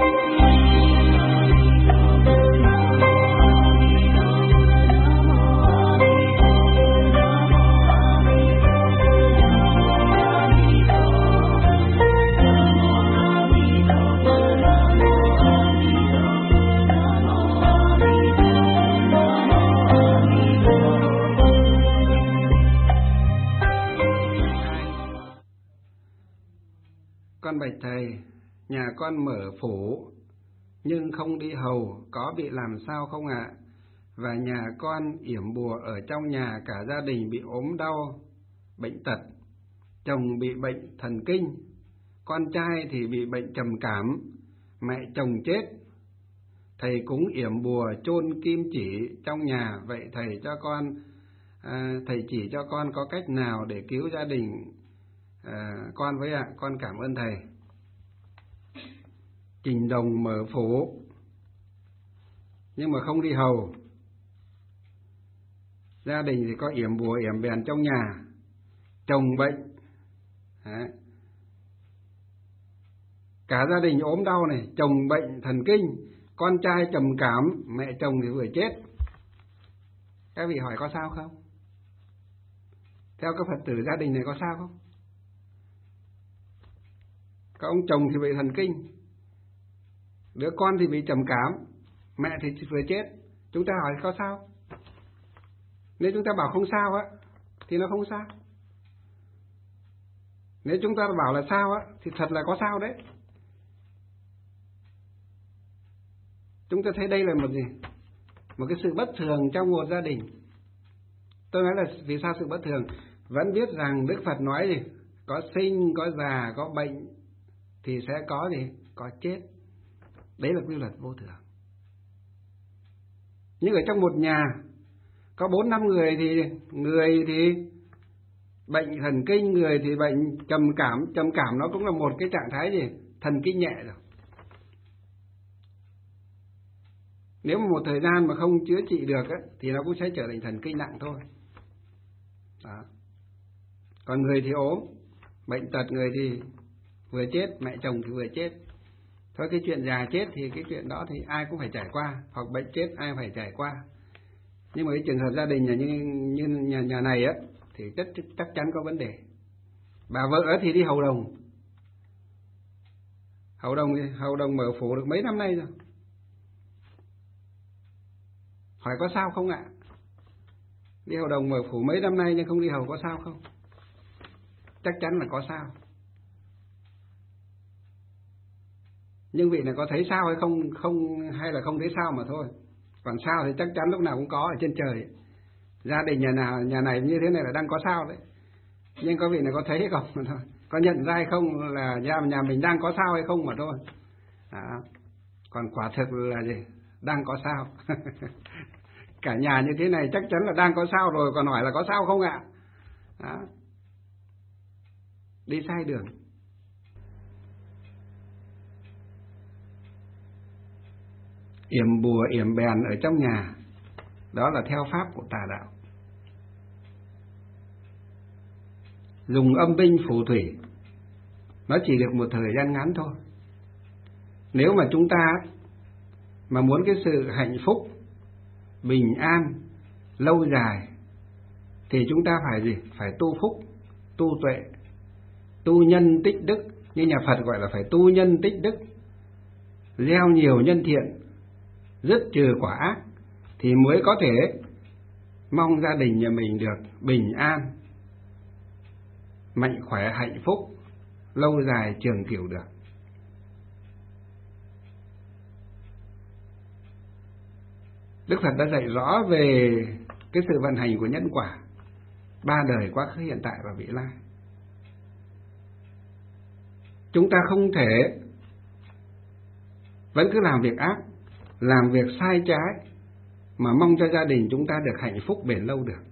Con bạch thầy, nhà con mở phủ nhưng không đi hầu, có bị làm sao không ạ? Và nhà con yểm bùa ở trong nhà, cả gia đình bị ốm đau, bệnh tật, chồng bị bệnh thần kinh, con trai thì bị bệnh trầm cảm, mẹ chồng chết. Thầy cúng yểm bùa chôn kim chỉ trong nhà, vậy thầy cho con thầy chỉ cho con có cách nào để cứu gia đình con với ạ? Con cảm ơn thầy. Trình đồng mở phủ nhưng mà không đi hầu, gia đình thì có yểm bùa yểm bèn trong nhà, chồng bệnh, cả gia đình ốm đau này, chồng bệnh thần kinh, con trai trầm cảm, mẹ chồng thì vừa chết. Các vị hỏi có sao không? Theo các Phật tử gia đình này có sao không? Các ông chồng thì bị thần kinh, đứa con thì bị trầm cảm, mẹ thì vừa chết. Chúng ta hỏi có sao? Nếu chúng ta bảo không sao á thì nó không sao. Nếu chúng ta bảo là sao á thì thật là có sao đấy. Chúng ta thấy đây là một gì? Một cái sự bất thường trong một gia đình. Tôi nói là vì sao sự bất thường? Vẫn biết rằng Đức Phật nói gì? Có sinh, có già, có bệnh thì sẽ có gì? Có chết. Đấy là quy luật vô thường. Nhưng ở trong một nhà có 4-5 người thì bệnh thần kinh, người thì bệnh trầm cảm nó cũng là một cái trạng thái gì? Thần kinh nhẹ rồi. Nếu mà một thời gian mà không chữa trị được á, thì nó cũng sẽ trở thành thần kinh nặng thôi. Đó. Còn người thì ốm, bệnh tật, người thì vừa chết, mẹ chồng thì vừa chết. Thôi cái chuyện già chết thì cái chuyện đó thì ai cũng phải trải qua, hoặc bệnh chết ai phải trải qua. Nhưng mà cái trường hợp gia đình như nhà này á thì chắc chắn có vấn đề. Bà vợ thì đi hầu đồng. Hầu đồng mở phủ được mấy năm nay rồi. Hỏi có sao không ạ? Đi hầu đồng mở phủ mấy năm nay nhưng không đi hầu có sao không? Chắc chắn là có sao. Nhưng vị này có thấy sao hay không hay là không thấy sao mà thôi. Còn sao thì chắc chắn lúc nào cũng có ở trên trời. Gia đình nhà này như thế này là đang có sao đấy. Nhưng có vị này có thấy không mà thôi. Có nhận ra hay không là nhà mình đang có sao hay không mà thôi. Đó. Còn quả thực là gì? Đang có sao. Cả nhà như thế này chắc chắn là đang có sao rồi, còn hỏi là có sao không ạ? Đó. Đi sai đường. Yểm bùa yểm bèn ở trong nhà, đó là theo pháp của tà đạo. Dùng âm binh phù thủy, nó chỉ được một thời gian ngắn thôi. Nếu mà chúng ta mà muốn cái sự hạnh phúc, bình an, lâu dài, thì chúng ta phải gì? Phải tu phúc, tu tuệ, tu nhân tích đức. Như nhà Phật gọi là phải tu nhân tích đức, gieo nhiều nhân thiện, dứt trừ quả ác, thì mới có thể mong gia đình nhà mình được bình an, mạnh khỏe, hạnh phúc, lâu dài, trường cửu được. Đức Phật đã dạy rõ về cái sự vận hành của nhân quả, 3 đời, quá khứ, hiện tại và vị lai. Chúng ta không thể vẫn cứ làm việc ác, làm việc sai trái mà mong cho gia đình chúng ta được hạnh phúc bền lâu được.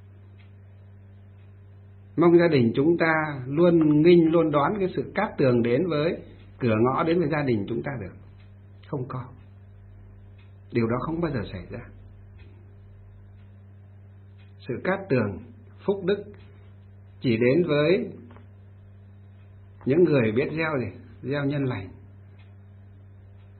Mong gia đình chúng ta luôn nghinh, luôn đón cái sự cát tường đến với cửa ngõ, đến với gia đình chúng ta được. Không có. Điều đó không bao giờ xảy ra. Sự cát tường, phúc đức chỉ đến với những người biết gieo nhân lành.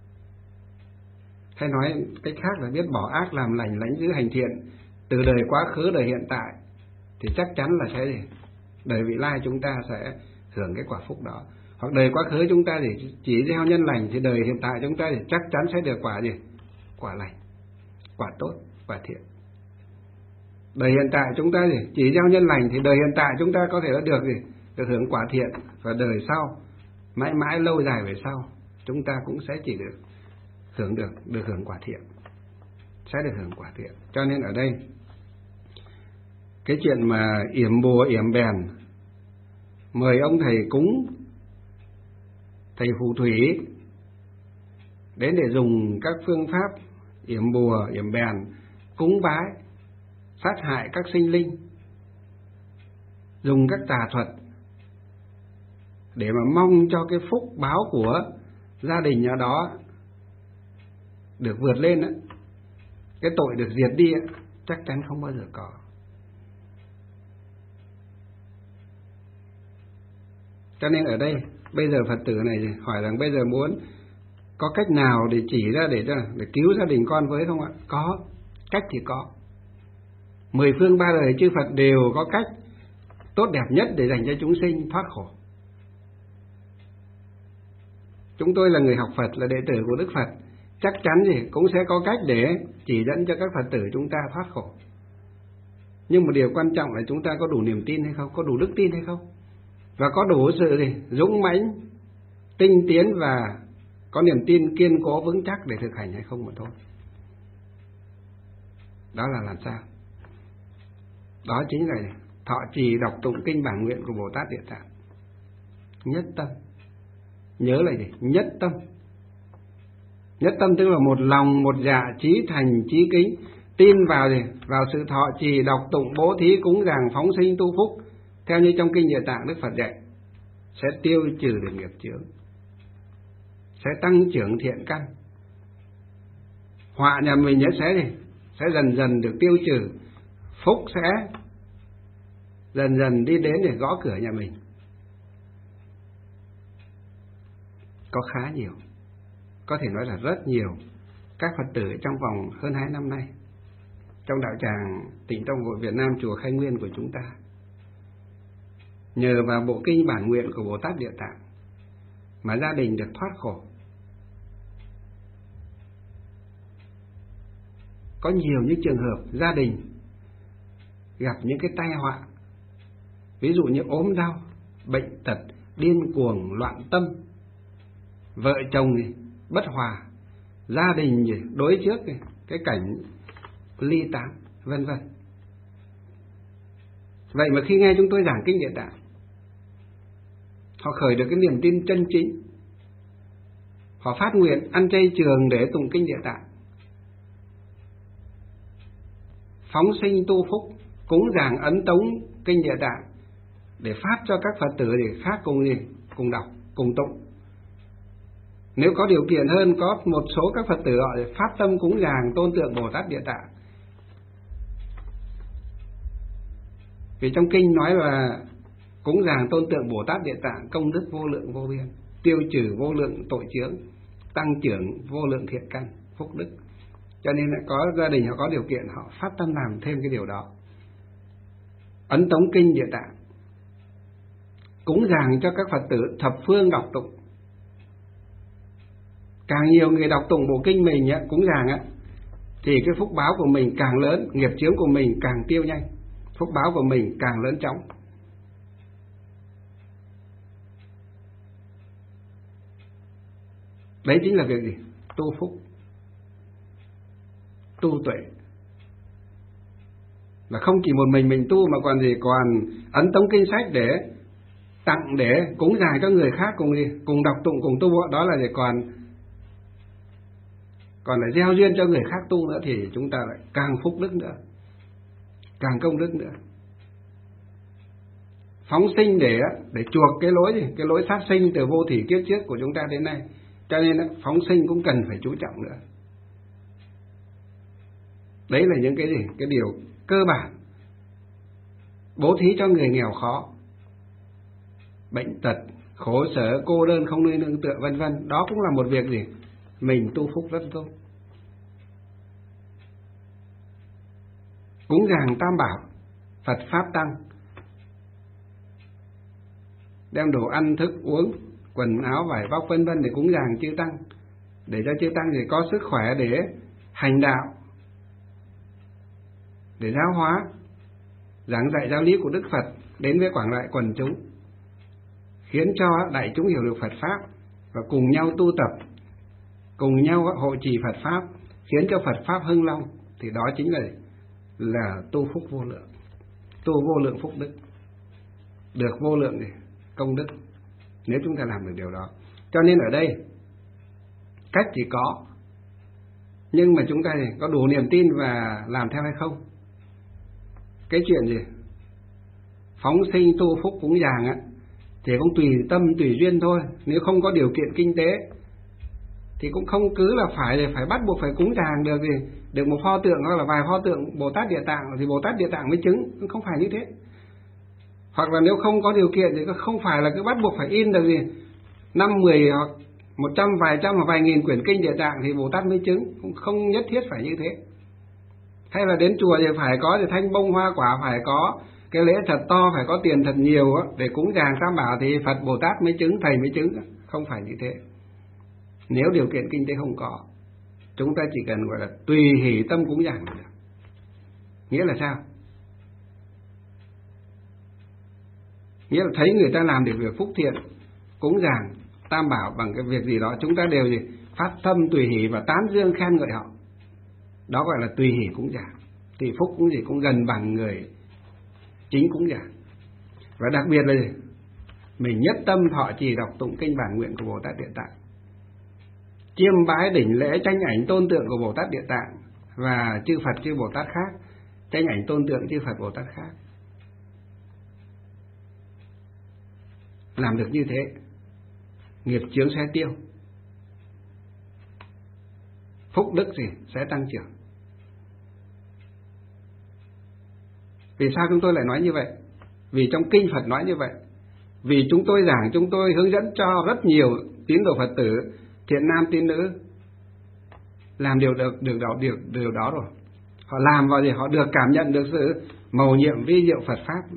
hay nói cách khác là biết bỏ ác làm lành, lãnh giữ hành thiện, từ đời quá khứ đời hiện tại, thì chắc chắn là sẽ gì? Đời vị lai chúng ta sẽ hưởng cái quả phúc đó. Hoặc đời quá khứ chúng ta thì chỉ gieo nhân lành, thì đời hiện tại chúng ta thì chắc chắn sẽ được quả gì? Quả lành, quả tốt, quả thiện. Đời hiện tại chúng ta thì chỉ gieo nhân lành, thì đời hiện tại chúng ta có thể đã được gì? Được hưởng quả thiện. Và đời sau, mãi mãi lâu dài về sau, chúng ta cũng sẽ chỉ được hưởng quả thiện, sẽ được hưởng quả thiện. Cho nên ở đây cái chuyện mà yểm bùa yểm bèn, mời ông thầy cúng, thầy phù thủy đến để dùng các phương pháp yểm bùa yểm bèn, cúng bái, sát hại các sinh linh, dùng các tà thuật để mà mong cho cái phúc báo của gia đình ở đó được vượt lên á, cái tội được diệt đi á, chắc chắn không bao giờ có. Cho nên ở đây bây giờ Phật tử này hỏi rằng bây giờ muốn có cách nào để chỉ ra để cứu gia đình con với không ạ? Có, cách thì có. 10 phương 3 đời chư Phật đều có cách tốt đẹp nhất để dành cho chúng sinh thoát khổ. Chúng tôi là người học Phật, là đệ tử của Đức Phật, chắc chắn cũng sẽ có cách để chỉ dẫn cho các Phật tử chúng ta thoát khổ. Nhưng một điều quan trọng là chúng ta có đủ niềm tin hay không, có đủ đức tin hay không, và có đủ sự dũng mãnh, tinh tiến và có niềm tin kiên cố vững chắc để thực hành hay không mà thôi. Đó là làm sao? Đó chính là thọ trì đọc tụng kinh bản nguyện của Bồ Tát Địa Tạng. Nhất tâm. Nhớ là gì? Nhất tâm. Nhất tâm tức là một lòng, một dạ, chí thành, chí kính, tin vào vào sự thọ trì đọc tụng bố thí cúng dường phóng sinh tu phúc theo như trong kinh Địa Tạng Đức Phật dạy, sẽ tiêu trừ được nghiệp chướng, sẽ tăng trưởng thiện căn, họa nhà mình sẽ dần dần được tiêu trừ, phúc sẽ dần dần đi đến để gõ cửa nhà mình. Có khá nhiều, có thể nói là rất nhiều các Phật tử trong vòng hơn 2 năm nay trong đạo tràng Tịnh Tông Hội Việt Nam chùa Khai Nguyên của chúng ta, nhờ vào bộ kinh bản nguyện của Bồ Tát Địa Tạng mà gia đình được thoát khổ. Có nhiều những trường hợp gia đình gặp những cái tai họa, ví dụ như ốm đau, bệnh tật, điên cuồng, loạn tâm, vợ chồng bất hòa, gia đình đối trước cái cảnh ly tán, vân vân. Vậy mà khi nghe chúng tôi giảng kinh Địa Tạng, họ khởi được cái niềm tin chân chính, họ phát nguyện ăn chay trường để tụng kinh Địa Tạng, phóng sinh tu phúc, cúng dường ấn tống kinh Địa Tạng để phát cho các Phật tử để khác cùng đọc, cùng tụng. Nếu có điều kiện hơn, có một số các Phật tử họ phát tâm cúng dường tôn tượng Bồ Tát Địa Tạng. Vì trong kinh nói là cúng dường tôn tượng Bồ Tát Địa Tạng công đức vô lượng vô biên, tiêu trừ vô lượng tội chướng, tăng trưởng vô lượng thiện căn, phúc đức. Cho nên là có gia đình họ có điều kiện, họ phát tâm làm thêm cái điều đó. Ấn tống kinh Địa Tạng, cúng dường cho các Phật tử thập phương đọc tụng. Càng nhiều người đọc tụng bộ kinh mình cúng dường thì cái phúc báo của mình càng lớn, nghiệp chướng của mình càng tiêu nhanh, phúc báo của mình càng lớn chóng. Đấy chính là việc gì? Tu phúc, tu tuệ. Là không chỉ một mình tu mà còn còn ấn tống kinh sách để tặng, để cúng dường cho người khác cùng đọc tụng, cùng tu. Đó là còn lại gieo duyên cho người khác tu nữa thì chúng ta lại càng phúc đức nữa, càng công đức nữa. Phóng sinh để chuộc cái lỗi sát sinh từ vô thỉ kiếp trước của chúng ta đến nay. Cho nên phóng sinh cũng cần phải chú trọng nữa. Đấy là những cái điều cơ bản. Bố thí cho người nghèo khó, bệnh tật, khổ sở, cô đơn, không nơi nương tựa, vân vân. Đó cũng là một việc mình tu phúc rất tốt. cúng dường Tam Bảo, Phật Pháp Tăng, đem đồ ăn, thức uống, quần áo, vải vóc vân vân để cúng dường chư Tăng, để cho chư Tăng thì có sức khỏe để hành đạo, để giáo hóa, giảng dạy giáo lý của Đức Phật đến với quảng đại quần chúng, khiến cho đại chúng hiểu được Phật Pháp và cùng nhau tu tập, cùng nhau hộ trì Phật Pháp, khiến cho Phật Pháp hưng long. Thì đó chính là tu phúc vô lượng, tu vô lượng phúc đức, được vô lượng công đức, nếu chúng ta làm được điều đó. Cho nên ở đây cách thì có, nhưng mà chúng ta có đủ niềm tin và làm theo hay không? Cái chuyện gì phóng sinh tu phúc cúng dường á thì cũng tùy tâm tùy duyên thôi. Nếu không có điều kiện kinh tế thì cũng không cứ là phải bắt buộc phải cúng dường được một pho tượng hoặc là vài pho tượng Bồ Tát Địa Tạng thì Bồ Tát Địa Tạng mới chứng, không phải như thế. Hoặc là nếu không có điều kiện thì không phải là cứ bắt buộc phải in được 5, 10 hoặc 100, vài trăm hoặc vài nghìn quyển kinh Địa Tạng thì Bồ Tát mới chứng, cũng không nhất thiết phải như thế. Hay là đến chùa thì phải có thì thanh bông hoa quả, phải có cái lễ thật to, phải có tiền thật nhiều để cúng dường Tam Bảo thì Phật Bồ Tát mới chứng, thầy mới chứng, không phải như thế. Nếu điều kiện kinh tế không có, chúng ta chỉ cần gọi là tùy hỷ tâm cúng dường. Nghĩa là sao? Nghĩa là thấy người ta làm được việc phúc thiện, cúng dường Tam Bảo bằng cái việc gì đó, chúng ta đều phát tâm tùy hỷ và tán dương khen ngợi họ. Đó gọi là tùy hỷ cúng dường. Thì phúc cũng gần bằng người chính cúng dường. Và đặc biệt là mình nhất tâm thọ trì đọc tụng kinh bản nguyện của Bồ Tát Địa Tạng, chiêm bái đỉnh lễ tranh ảnh tôn tượng của Bồ Tát Địa Tạng và chư Phật chư Bồ Tát khác, tranh ảnh tôn tượng chư Phật Bồ Tát khác. Làm được như thế, nghiệp chướng sẽ tiêu, phúc đức sẽ tăng trưởng. Vì sao chúng tôi lại nói như vậy? Vì trong kinh Phật nói như vậy. Vì chúng tôi giảng, chúng tôi hướng dẫn cho rất nhiều tín đồ Phật tử, thiện nam tín nữ làm điều đó rồi. Họ làm vào họ được cảm nhận được sự mầu nhiệm vi diệu Phật Pháp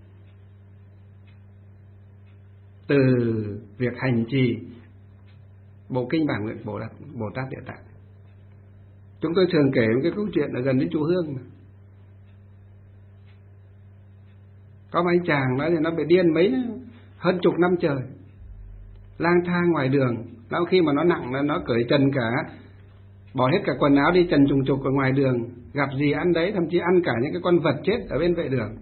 từ việc hành trì bộ kinh bản nguyện Bồ Tát Địa Tạng. Chúng tôi thường kể một cái câu chuyện ở gần đến chùa Hương. Có một anh chàng nói thì nó bị điên hơn chục năm trời, lang thang ngoài đường. Sau khi mà nó nặng, nó cởi trần cả, bỏ hết cả quần áo đi trần trùng trục ở ngoài đường, gặp gì ăn đấy, thậm chí ăn cả những cái con vật chết ở bên vệ đường.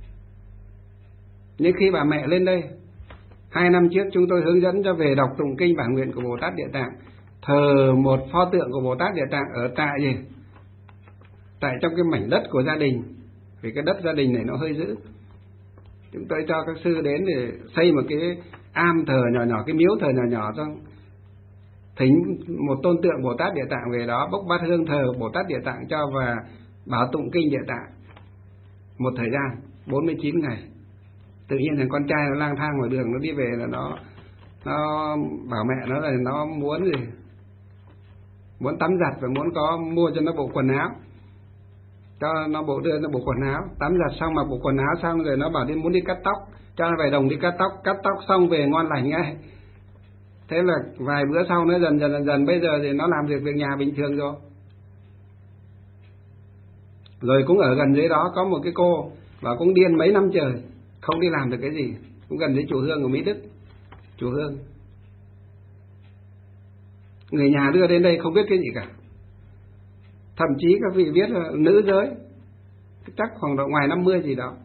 Nhưng khi bà mẹ lên đây 2 năm trước, chúng tôi hướng dẫn cho về đọc tụng kinh bản nguyện của Bồ Tát Địa Tạng, thờ một pho tượng của Bồ Tát Địa Tạng ở tại trong cái mảnh đất của gia đình. Vì cái đất gia đình này nó hơi dữ, chúng tôi cho các sư đến để xây một cái am thờ nhỏ, cái miếu thờ nhỏ xong thỉnh một tôn tượng Bồ Tát Địa Tạng về đó, bốc bát hương thờ Bồ Tát Địa Tạng cho và bảo tụng kinh Địa Tạng một thời gian 49 ngày. Tự nhiên thằng con trai nó lang thang ngoài đường, nó đi về là nó bảo mẹ nó là nó muốn tắm giặt và muốn mua cho nó bộ quần áo, cho nó đưa nó bộ quần áo, tắm giặt xong mặc bộ quần áo xong rồi nó bảo muốn đi cắt tóc, cho nó vài đồng đi cắt tóc xong về ngon lành ngay. Thế là vài bữa sau nó dần bây giờ thì nó làm việc nhà bình thường rồi. Rồi cũng ở gần dưới đó có một cái cô và cũng điên mấy năm trời, không đi làm được cái gì, cũng gần dưới chùa Hương của Mỹ Đức, chùa Hương. Người nhà đưa đến đây không biết cái gì cả. Thậm chí các vị biết là nữ giới, chắc khoảng độ ngoài 50 gì đó.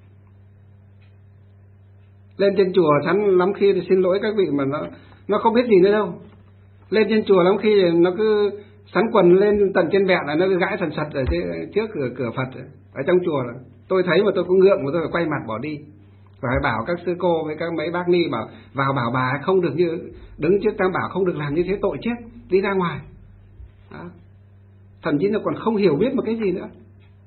Lên trên chùa sẵn lắm khi thì xin lỗi các vị mà nó không biết gì nữa đâu. Lên trên chùa lắm khi nó cứ sắn quần lên tận trên bẹn là nó cứ gãi sần sật ở trước cửa Phật ở trong chùa. Tôi thấy mà tôi cũng ngượng mà tôi phải quay mặt bỏ đi. Và phải bảo các sư cô với các mấy bác ni bảo bà không được như đứng trước Tam Bảo, không được làm như thế, tội chết, đi ra ngoài. Đó. Thậm chí là còn không hiểu biết một cái gì nữa.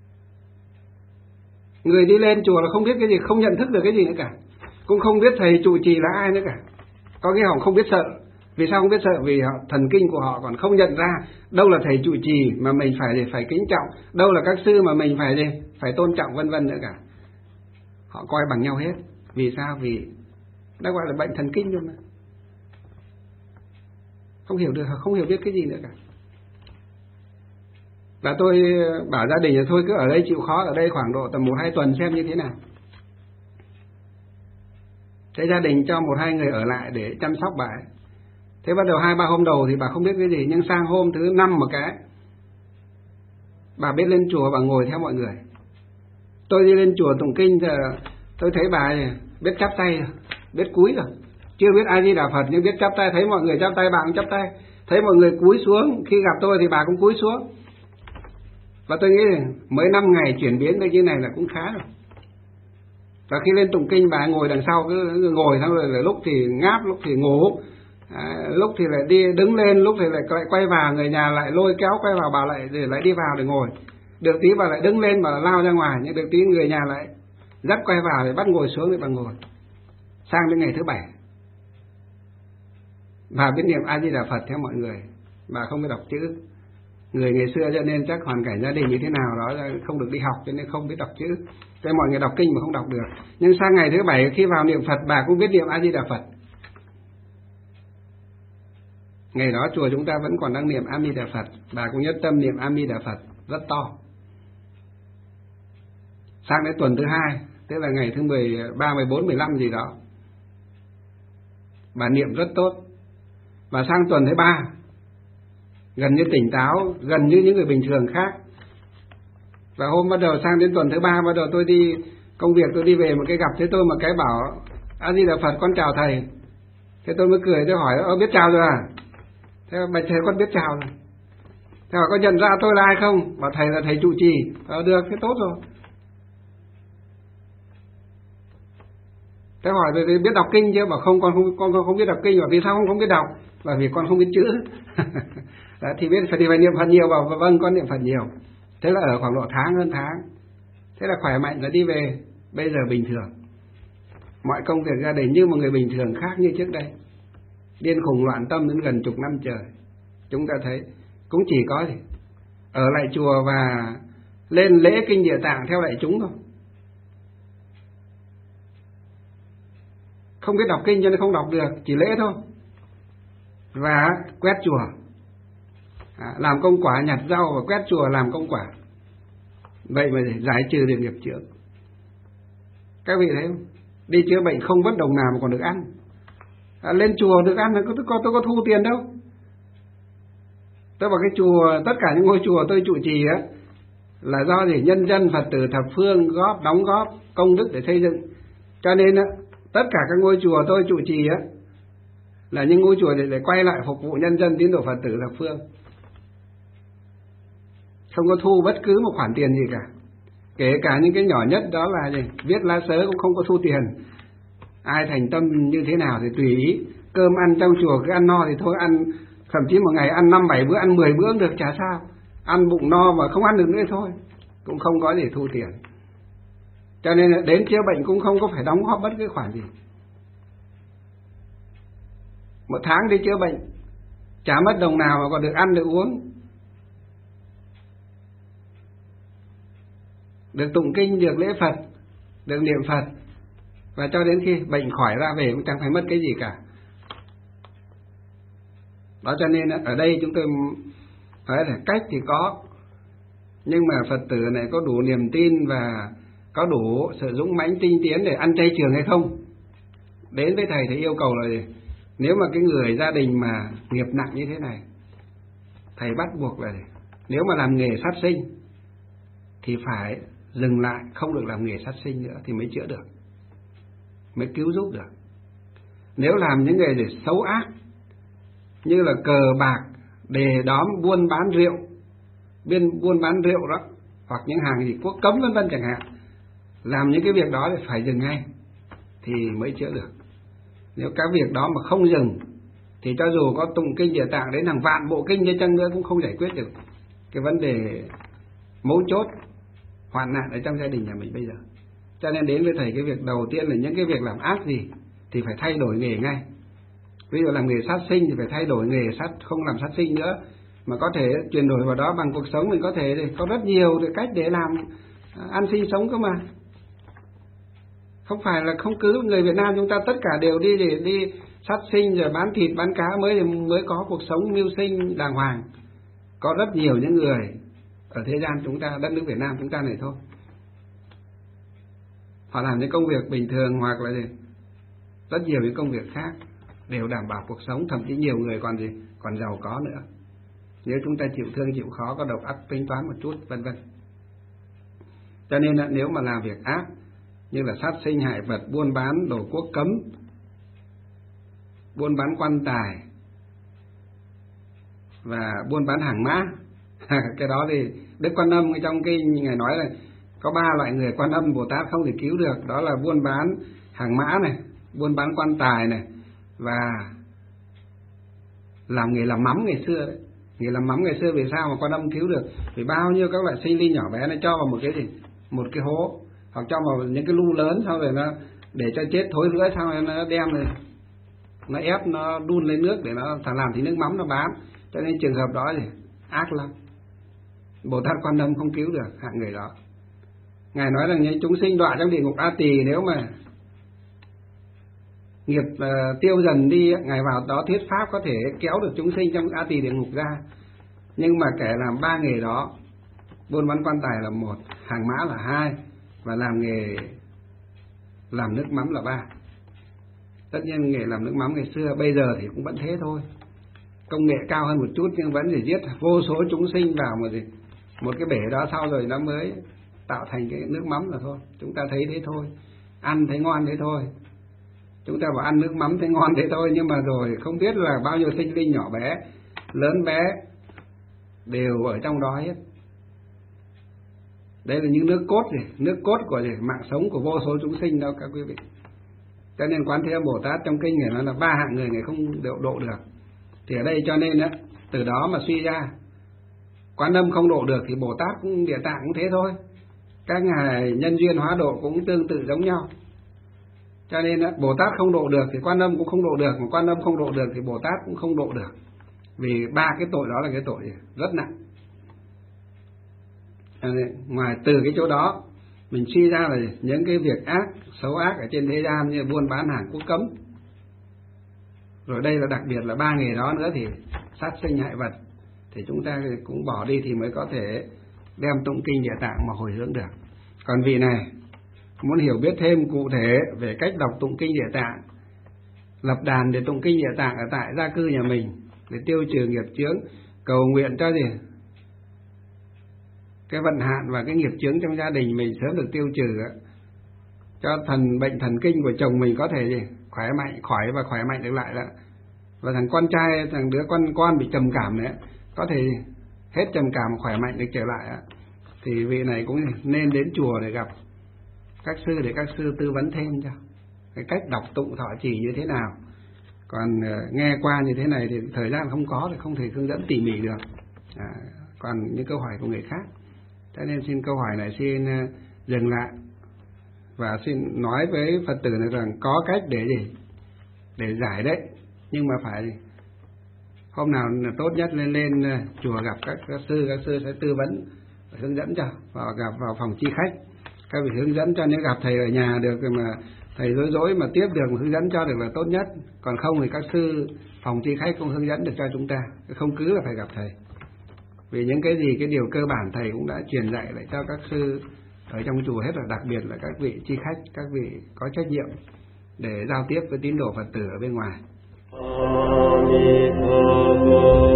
Người đi lên chùa là không biết cái gì, không nhận thức được cái gì nữa cả, cũng không biết thầy trụ trì là ai nữa cả. Có cái hỏng không biết sợ, Vì sao không biết sợ? Vì thần kinh của họ còn không nhận ra đâu là thầy trụ trì mà mình phải kính trọng, đâu là các sư mà mình phải tôn trọng, vân vân nữa cả. Họ coi bằng nhau hết. Vì sao? Vì đã gọi là bệnh thần kinh rồi mà. Không hiểu được, không hiểu biết cái gì nữa cả. Và tôi bảo gia đình là thôi cứ ở đây chịu khó, ở đây khoảng độ tầm 1-2 tuần xem như thế nào. Thế gia đình cho 1-2 người ở lại để chăm sóc bà ấy. Thế bắt đầu 2-3 hôm đầu thì bà không biết cái gì, nhưng sang hôm thứ 5 một cái, bà biết lên chùa, bà ngồi theo mọi người. Tôi đi lên chùa tụng kinh, tôi thấy bà biết chắp tay, biết cúi rồi. Chưa biết A Di Đà Phật nhưng biết chắp tay, thấy mọi người chắp tay bà cũng chắp tay, thấy mọi người cúi xuống, khi gặp tôi thì bà cũng cúi xuống. Và tôi nghĩ mới 5 ngày chuyển biến đến như này là cũng khá rồi. Và khi lên tụng kinh bà ngồi đằng sau, cứ ngồi xong rồi là lúc thì ngáp, lúc thì ngủ, lúc thì lại đi đứng lên, lúc thì lại quay vào, người nhà lại lôi kéo quay vào, bà lại đi vào để ngồi. Được tí bà lại đứng lên, bà lao ra ngoài, nhưng được tí người nhà lại dắt quay vào để bắt ngồi xuống để bà ngồi. Sang đến ngày thứ 7, bà biết niệm A Di Đà Phật theo mọi người, bà không biết đọc chữ. Người ngày xưa cho nên chắc hoàn cảnh gia đình như thế nào đó không được đi học cho nên không biết đọc chữ. Thế mọi người đọc kinh mà không đọc được. Nhưng sang ngày thứ 7 khi vào niệm Phật, bà cũng biết niệm A Di Đà Phật. Ngày đó chùa chúng ta vẫn còn đang niệm A Di Đà Phật, bà cũng nhất tâm niệm A Di Đà Phật rất to. Sang đến tuần thứ 2, tức là ngày thứ 13, 14, 15 gì đó, bà niệm rất tốt. Và sang tuần thứ 3 gần như tỉnh táo, gần như những người bình thường khác. Và hôm bắt đầu sang đến tuần thứ 3, bắt đầu tôi đi công việc, tôi đi về một cái gặp thế tôi mà cái bảo A Di Đà Phật con chào thầy. Thế tôi mới cười, tôi hỏi biết chào rồi à? Thế bạch thầy con biết chào rồi. Thế hỏi có nhận ra tôi là ai không? Bảo thầy là thầy trụ trì. Được, thế tốt rồi. Thế hỏi tôi biết đọc kinh chưa? Bảo không, con không biết đọc kinh. Bảo vì sao không biết đọc? Bảo vì con không biết chữ. Đó, thì biết phải niệm Phật nhiều. Bảo vâng, con niệm Phật nhiều. Thế là ở khoảng độ tháng, hơn tháng. Thế là khỏe mạnh là đi về. Bây giờ bình thường. Mọi công việc gia đình như một người bình thường khác như trước đây. Điên khùng loạn tâm đến gần chục năm trời. Chúng ta thấy cũng chỉ có gì ở lại chùa và lên lễ kinh Địa Tạng theo đại chúng thôi. Không biết đọc kinh cho nên không đọc được, chỉ lễ thôi. Và quét chùa, làm công quả, nhặt rau và quét chùa làm công quả. Vậy mà để giải trừ được nghiệp chướng. Các vị thấy không? Đi chữa bệnh không mất đồng nào mà còn được ăn. Lên chùa được ăn, tôi có thu tiền đâu. Tôi bảo cái chùa, tất cả những ngôi chùa tôi trụ trì á, là do gì? Nhân dân Phật tử thập phương đóng góp công đức để xây dựng. Cho nên á, tất cả các ngôi chùa tôi trụ trì á, là những ngôi chùa để quay lại phục vụ nhân dân tín đồ Phật tử thập phương. Không có thu bất cứ một khoản tiền gì cả. Kể cả những cái nhỏ nhất đó là gì? Viết lá sớ cũng không có thu tiền. Ai thành tâm như thế nào thì tùy ý. Cơm ăn trong chùa cứ ăn no thì thôi, ăn thậm chí một ngày ăn 5-7 bữa, ăn 10 bữa cũng được, chả sao. Ăn bụng no mà không ăn được nữa thôi, cũng không có gì thu tiền. Cho nên đến chữa bệnh cũng không có phải đóng góp bất cứ khoản gì. Một tháng đi chữa bệnh chả mất đồng nào mà còn được ăn được uống, được tụng kinh, được lễ Phật, được niệm Phật. Và cho đến khi bệnh khỏi ra về cũng chẳng phải mất cái gì cả. Đó, cho nên ở đây chúng tôi nói là cách thì có, nhưng mà Phật tử này có đủ niềm tin và có đủ sự dũng mãnh tinh tiến để ăn chay trường hay không. Đến với thầy thì yêu cầu là gì? Nếu mà cái người gia đình mà nghiệp nặng như thế này, thầy bắt buộc là gì? Nếu mà làm nghề sát sinh thì phải dừng lại, không được làm nghề sát sinh nữa thì mới chữa được, mới cứu giúp được. Nếu làm những nghề để xấu ác như là cờ bạc, đề đóm, buôn bán rượu, buôn bán rượu đó, hoặc những hàng gì quốc cấm vân vân chẳng hạn, làm những cái việc đó thì phải dừng ngay thì mới chữa được. Nếu các việc đó mà không dừng thì cho dù có tụng kinh Địa Tạng đến hàng vạn bộ kinh cho chăng nữa cũng không giải quyết được cái vấn đề mấu chốt hoạn nạn ở trong gia đình nhà mình bây giờ. Cho nên đến với thầy, cái việc đầu tiên là những cái việc làm ác gì thì phải thay đổi nghề ngay. Ví dụ làm nghề sát sinh thì phải thay đổi nghề không làm sát sinh nữa, mà có thể chuyển đổi vào đó bằng cuộc sống. Mình có thể có rất nhiều cách để làm ăn sinh sống cơ mà. Không phải là không cứ người Việt Nam chúng ta tất cả đều đi sát sinh rồi bán thịt bán cá mới có cuộc sống mưu sinh đàng hoàng. Có rất nhiều những người ở thế gian chúng ta, đất nước Việt Nam chúng ta này thôi, họ làm những công việc bình thường hoặc là rất nhiều những công việc khác đều đảm bảo cuộc sống, thậm chí nhiều người còn giàu có nữa. Nếu chúng ta chịu thương chịu khó, có đầu óc tính toán một chút, vân vân. Cho nên là nếu mà làm việc ác như là sát sinh hại vật, buôn bán đồ quốc cấm, buôn bán quan tài và buôn bán hàng mã cái đó thì Đức Quan Âm trong kinh Ngài nói là có 3 loại người Quan Âm Bồ Tát không thể cứu được, đó là buôn bán hàng mã này, buôn bán quan tài này, và làm nghề làm mắm ngày xưa đấy. Nghề làm mắm ngày xưa vì sao mà Quan Âm cứu được? Vì bao nhiêu các loại sinh linh nhỏ bé nó cho vào một cái hố, hoặc cho vào những cái lu lớn, sau rồi nó để cho chết thối rữa, sau rồi nó đem rồi nó ép, nó đun lên nước để nó làm thì nước mắm nó bán. Cho nên trường hợp đó thì ác lắm, Bồ Tát Quan Âm không cứu được hạng người đó. Ngài nói rằng những chúng sinh đọa trong địa ngục A Tỳ, nếu mà nghiệp tiêu dần đi, Ngài vào đó thuyết pháp có thể kéo được chúng sinh trong A Tỳ địa ngục ra. Nhưng mà kẻ làm 3 nghề đó, buôn bán quan tài là 1, hàng mã là 2, và làm nghề làm nước mắm là 3. Tất nhiên nghề làm nước mắm ngày xưa bây giờ thì cũng vẫn thế thôi, công nghệ cao hơn một chút nhưng vẫn chỉ giết vô số chúng sinh vào một cái bể đó, sau rồi nó mới tạo thành cái nước mắm là thôi. Chúng ta thấy thế thôi, ăn thấy ngon thế thôi, chúng ta bảo ăn nước mắm thấy ngon thế thôi, nhưng mà rồi không biết là bao nhiêu sinh linh nhỏ bé, lớn bé đều ở trong đó hết. Đây là những nước cốt của mạng sống của vô số chúng sinh đâu các quý vị. Cho nên Quán Thế Âm Bồ Tát trong kinh này nói là 3 hạng người Ngài không độ được. Thì ở đây cho nên á, từ đó mà suy ra Quán Âm không độ được thì Bồ Tát cũng Địa Tạng cũng thế thôi. Các ngài nhân duyên hóa độ cũng tương tự giống nhau. Cho nên á, Bồ Tát không độ được thì Quan Âm cũng không độ được, mà Quan Âm không độ được thì Bồ Tát cũng không độ được. Vì 3 cái tội đó là cái tội rất nặng. Ngoài từ cái chỗ đó mình suy ra là những cái việc ác, xấu ác ở trên thế gian như buôn bán hàng quốc cấm, rồi đây là đặc biệt là 3 nghề đó nữa thì sát sinh hại vật, thì chúng ta cũng bỏ đi thì mới có thể đem tụng kinh Địa Tạng mà hồi hướng được. Còn vị này muốn hiểu biết thêm cụ thể về cách đọc tụng kinh Địa Tạng, lập đàn để tụng kinh Địa Tạng ở tại gia cư nhà mình để tiêu trừ nghiệp chướng, cầu nguyện cho cái vận hạn và cái nghiệp chướng trong gia đình mình sớm được tiêu trừ, cho bệnh thần kinh của chồng mình có thể khỏi và khỏe mạnh được lại đó. Và thằng con trai, thằng đứa con bị trầm cảm nữa có thể hết trầm cảm khỏe mạnh được trở lại. Thì vị này cũng nên đến chùa để gặp các sư để các sư tư vấn thêm cho cái cách đọc tụng thọ trì như thế nào. Còn nghe qua như thế này thì thời gian không có thì không thể hướng dẫn tỉ mỉ được. Còn những câu hỏi của người khác, cho nên xin câu hỏi này xin dừng lại và xin nói với Phật tử này rằng có cách để giải đấy, nhưng mà phải hôm nào tốt nhất lên chùa gặp các sư sẽ tư vấn hướng dẫn cho, và gặp vào phòng chi khách các vị hướng dẫn cho. Nếu gặp thầy ở nhà được mà thầy rối mà tiếp được mà hướng dẫn cho được là tốt nhất, còn không thì các sư phòng chi khách cũng hướng dẫn được cho chúng ta, không cứ là phải gặp thầy. Vì những cái điều cơ bản thầy cũng đã truyền dạy lại cho các sư ở trong chùa hết, là đặc biệt là các vị chi khách, các vị có trách nhiệm để giao tiếp với tín đồ Phật tử ở bên ngoài.